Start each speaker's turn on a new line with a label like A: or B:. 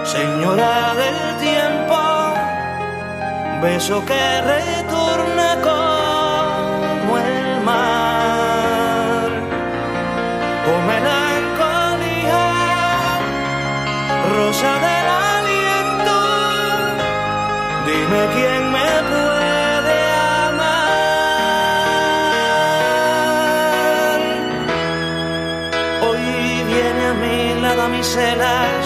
A: señora del tiempo, beso que retorna como el mar, con melancolía, rosa del aliento, dime quién me puede amar. Hoy viene a mi lado a mis celas